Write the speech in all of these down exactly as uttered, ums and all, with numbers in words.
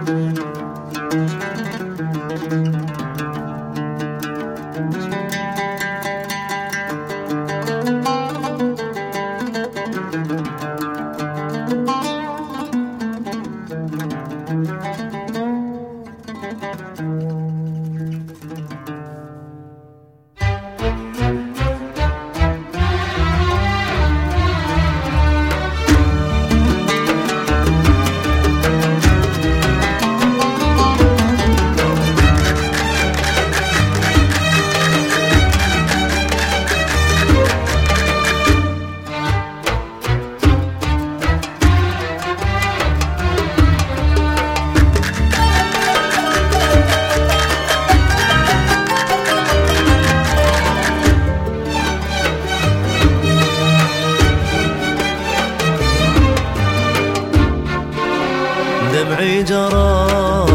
دمعي جرى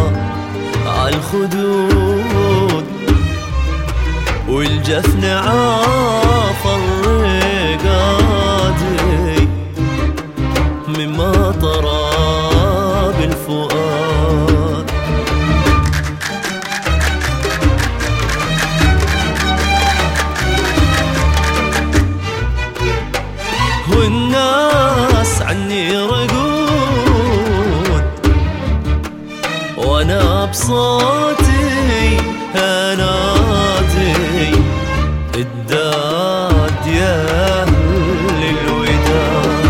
عالخدود والجفن عافر رقادي مما طرى بالفؤاد. والناس عني رقود وانا بصوتي انادي الداد يا اهل الوداد.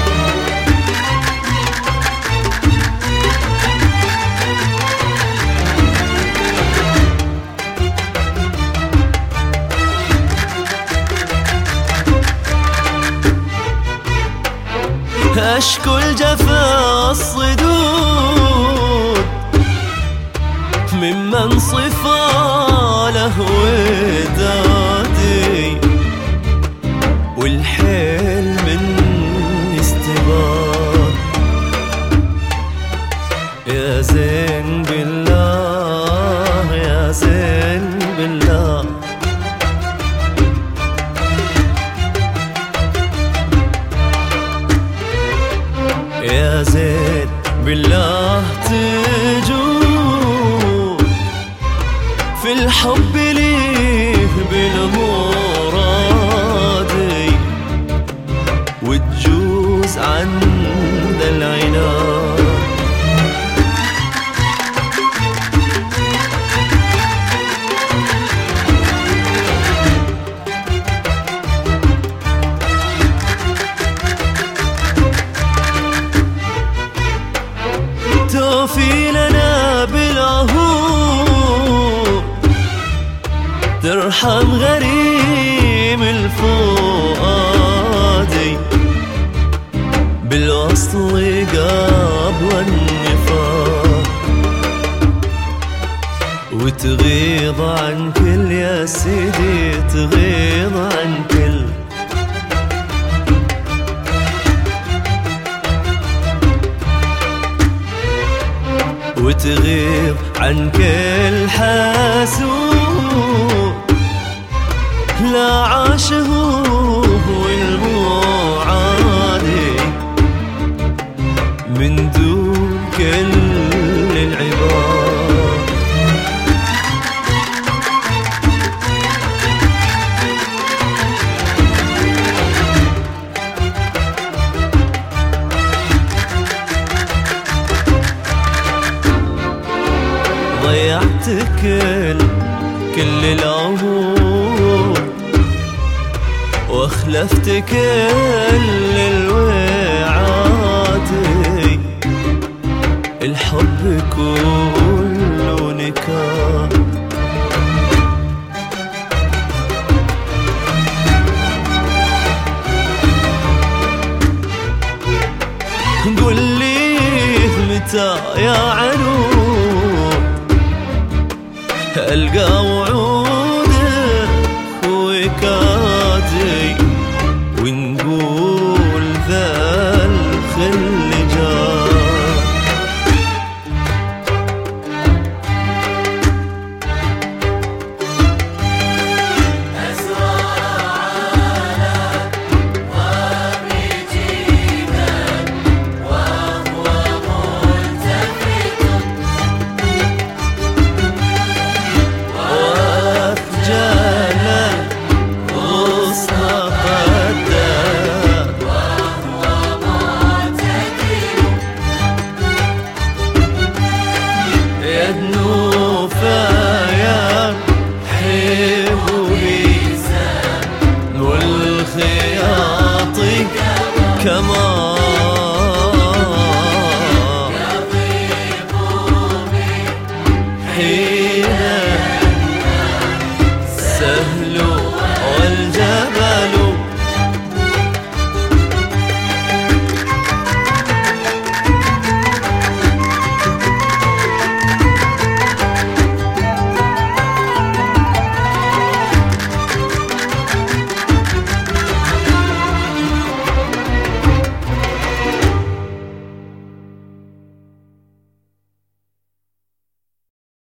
اشكو الجفا الصدود ممن صفى له ودادي والحيل من استباد. يا زين بالله يا زين بالله يا زين بالله تجود في الحب ليه بالمرادي وتجوز عند العناد. توفي لنا بالعهود ترحم غريم الفؤادي بالوصل قبل النفاق وتغيض عن كل يا سيدي تغيض عن كل وتغيب عن كل حاسود لا عاشه والمعادي من دون كل العباد. ضيعت كل كل العهود واخلفت كل الوعاد. الحب كله نكاح قل لي متى يا عنود ألقى وعودك وكادي ونقول ذا الخل جاء. كما